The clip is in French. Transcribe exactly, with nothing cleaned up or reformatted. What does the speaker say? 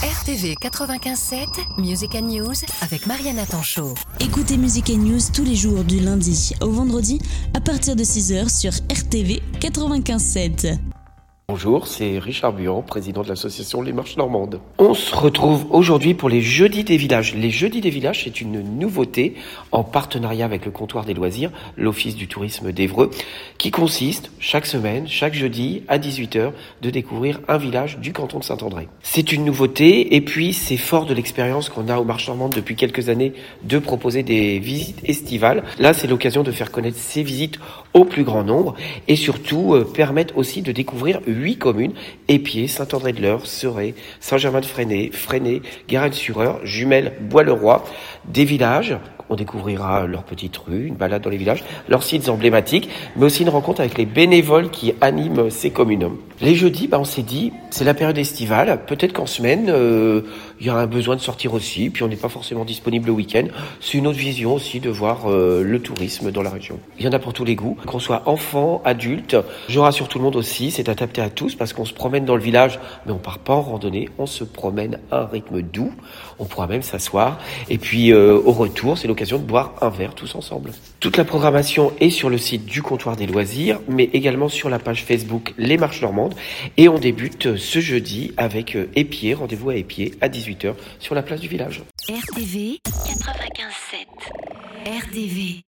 R T V quatre-vingt-quinze sept, Music and News avec Mariana Tanchot. Écoutez Music and News tous les jours du lundi au vendredi à partir de six heures sur R T V quatre-vingt-quinze sept. Bonjour, c'est Richard Buan, président de l'association Les Marches Normandes. On se retrouve aujourd'hui pour les Jeudis des Villages. Les Jeudis des Villages, c'est une nouveauté en partenariat avec le comptoir des loisirs, l'Office du tourisme d'Évreux, qui consiste chaque semaine, chaque jeudi à dix-huit heures, de découvrir un village du canton de Saint-André. C'est une nouveauté et puis c'est fort de l'expérience qu'on a aux Marches Normandes depuis quelques années de proposer des visites estivales. Là, c'est l'occasion de faire connaître ces visites au plus grand nombre et surtout euh, permettre aussi de découvrir huit communes, Épier, Saint-André-de-l'Eure, Serey, Saint-Germain-de-Fresnay, Fresnay, Garenne-sur-Eure, Jumelles, Bois-le-Roi, des villages. On découvrira leurs petites rues, une balade dans les villages, leurs sites emblématiques, mais aussi une rencontre avec les bénévoles qui animent ces communes. Les jeudis, bah on s'est dit, c'est la période estivale, peut-être qu'en semaine, euh, il y aura un besoin de sortir aussi, puis on n'est pas forcément disponible le week-end. C'est une autre vision aussi de voir euh, le tourisme dans la région. Il y en a pour tous les goûts, qu'on soit enfant, adulte, je rassure tout le monde aussi, c'est adapté à tous parce qu'on se promène dans le village, mais on part pas en randonnée, on se promène à un rythme doux, on pourra même s'asseoir, et puis euh, au retour, c'est l'occasion de boire un verre tous ensemble. Toute la programmation est sur le site du comptoir des loisirs, mais également sur la page Facebook Les Marches Normandes. Et on débute ce jeudi avec Épier, rendez-vous à Épier à dix-huit heures sur la place du village. R T V quatre-vingt-quinze sept. R T V